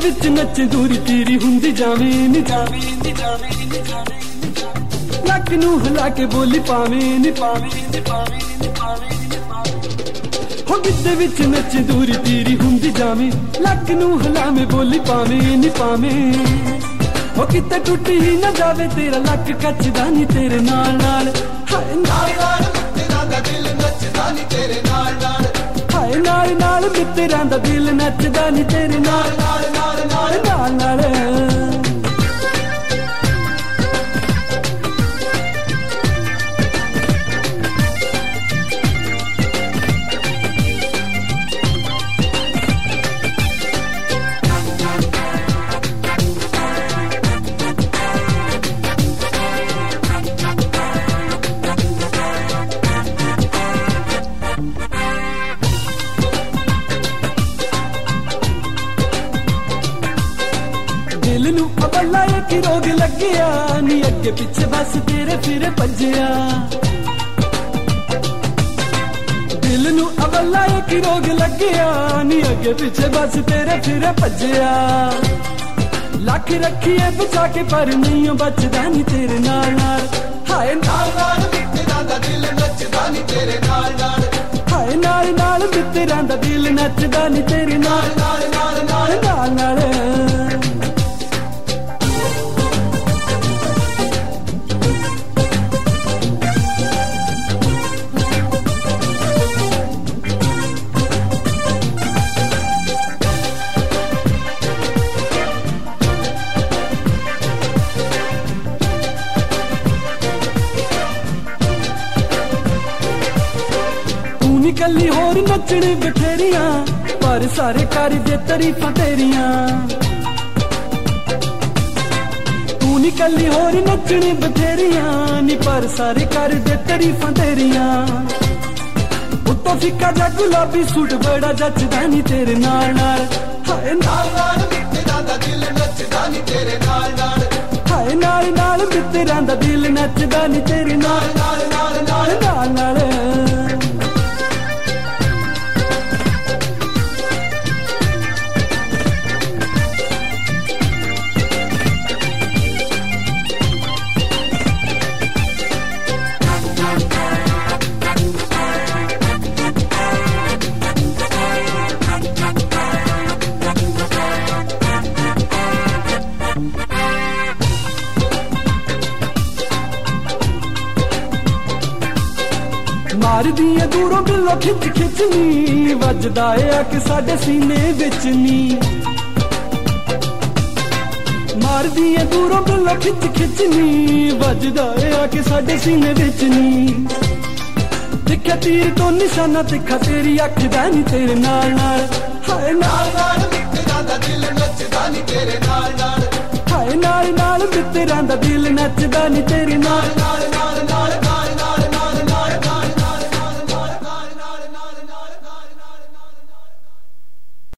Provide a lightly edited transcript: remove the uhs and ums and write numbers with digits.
विच नचे दूरी तेरी हुंदी जावे नी जावे नी जावे नी जावे लक नू हिला के बोली पावे नी पावे नी पावे नी पावे नी पावे हो गिद्दे विच नचे दूरी तेरी हुंदी जावे लक नू हिला में बोली पावे नी पावे हो किते टुटी ही ना जावे तेरा लक कचदा नी तेरे नाल नाल हाय नाल नाल तेरा दा दिल नचदा नी तेरे नाल नाल हाय नाल नाल तेरा दा दिल नचदा नी तेरे नाल नाल नाल नाल नाल नाल दिल नू अबला की रोग लगिया नी अगे पिछे बस तेरे फिर भजिया दिल नू अबला की रोग लगिया नी अगे पिछे बस तेरे फिर भजिया लख रखिए बचा के पर नहीं बचदा नी तेरे नाल नाल हाय नाल नाल तेरा दा दिल नचदा नी तेरे नाल नाल हाय नाल नाल तेरा दा दिल नचदा नी तेरे नाल नाल नाल नाल नाल नाल कली होर नचने बथेरिया पर सारे कारी दे तारीफां तेरिया तू नी कली होर नचने बथेरिया नी पर सारे कारी दे तारीफां तेरिया उत्तों फिक्का जा गुलाबी सूट बड़ा जचदा नी तेरे नाल नाल हाय नाल नाल तेरा दा दिल नचदा नी तेरे नाल नाल हाय नाल नाल तेरा दा दिल नचदा नी तेरे नाल नाल नाल नाल नाल नाल मार दिए दूरों बिल्लो खिच खिचनी वजदा है आके साडे सीने विच नी मार दिए दूरों बिल्लो खिच खिचनी वजदा है आके साडे सीने विच नी दिखा तीर तो निशाना दिखा तेरी अख दा नी तेरे नाल नाल हाय नाल नाल तेरा दा दिल नचदा नी तेरे नाल नाल हाय नाल नाल तेरा दा दिल नचदा नी तेरे नाल